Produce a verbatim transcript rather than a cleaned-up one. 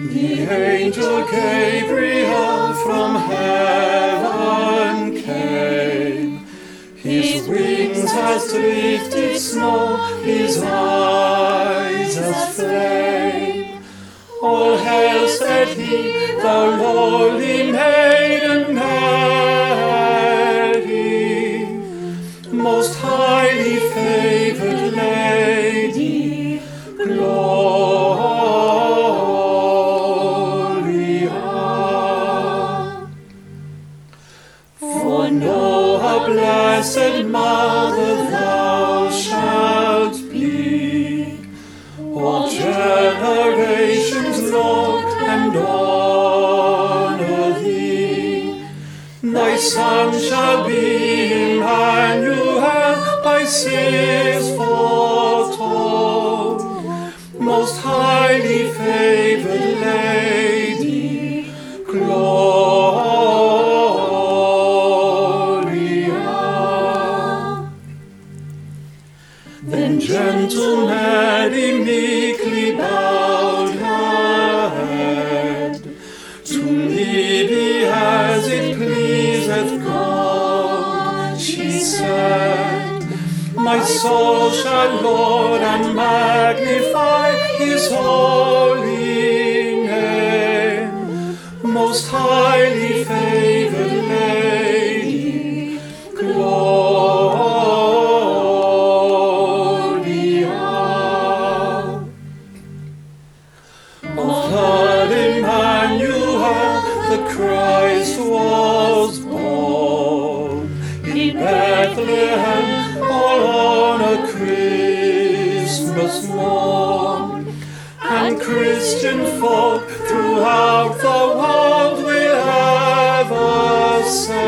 The angel Gabriel from heaven came. His wings as drifted snow, his eyes as flame. All hail, said he, thou lowly maiden Mary, most highly favored lady, Gloria. For know a blessed mother thou shalt be, all generations Lord and honor thee. Thy Son shall be Emmanuel, by seers foretold, most highly favored lady, Gloria. Then gentle Mary meekly bowed her head. To me be as it pleaseth God, she said. My soul shall laud and magnify his holy name, most highly favored lady, Gloria. Of her Emmanuel the Christ was born, in Bethlehem all on a Christmas morn. And Christian folk throughout the world will ever say,